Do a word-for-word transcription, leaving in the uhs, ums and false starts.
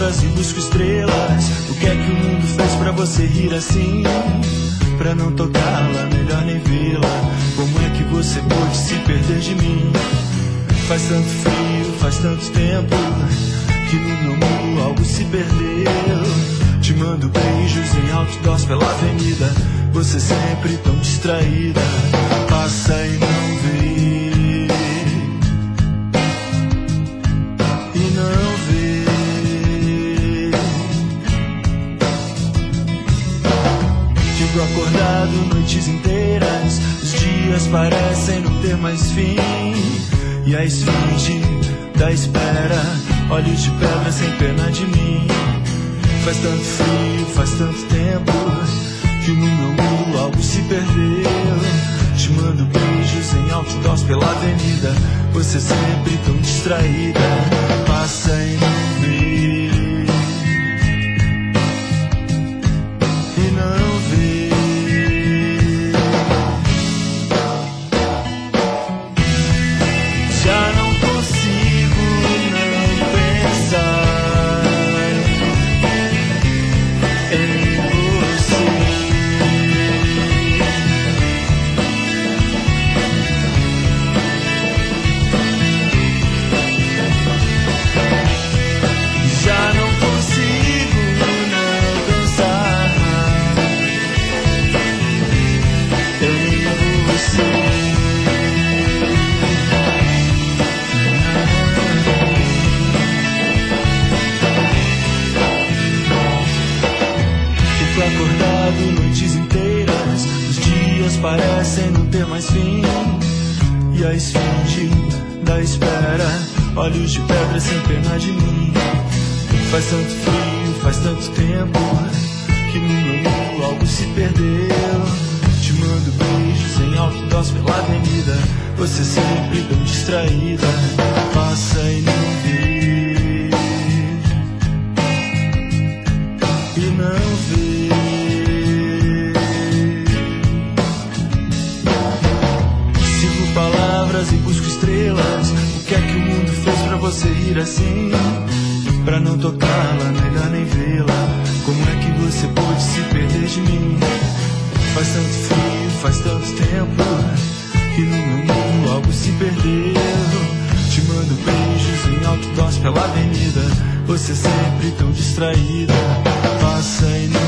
palavras e busco estrelas. O que é que o mundo fez pra você rir assim? Pra não tocá-la, melhor nem vê-la. Como é que você pôde se perder de mim? Faz tanto frio, faz tanto tempo que no meu mundo algo se perdeu. Te mando beijos em outdoors pela avenida. Você sempre tão distraída, passa e não vê, e não vê. Fico acordado noites inteiras, os dias parecem não ter mais fim. E a esfinge da espera, olhos de pedra sem pena de mim. Faz tanto frio, faz tanto tempo que no meu mundo algo se perdeu. Te mando beijos em outdoors pela avenida. Você sempre tão distraída, passa e não vê, e não vê. Já não consigo não pensar em você. Já não consigo não pensar em você. Fico acordado noites inteiras, os dias parecem não ter mais fim. E a esfinge da espera, olhos de pedra sem pena de mim. Faz tanto frio, faz tanto tempo que no meu mundo algo se perdeu. Te mando beijos em outdoors pela avenida. Você sempre tão distraída, passa e não vê, e não vê. Sigo palavras e busco estrelas. O que é que o mundo fez pra você rir assim? Pra não tocá-la, melhor nem vê-la. Como é que você pôde se perder de mim? Faz tanto frio, faz tanto tempo que no meu mundo algo se perdeu. Te mando beijos em outdoors pela avenida. Você sempre tão distraída, passa e não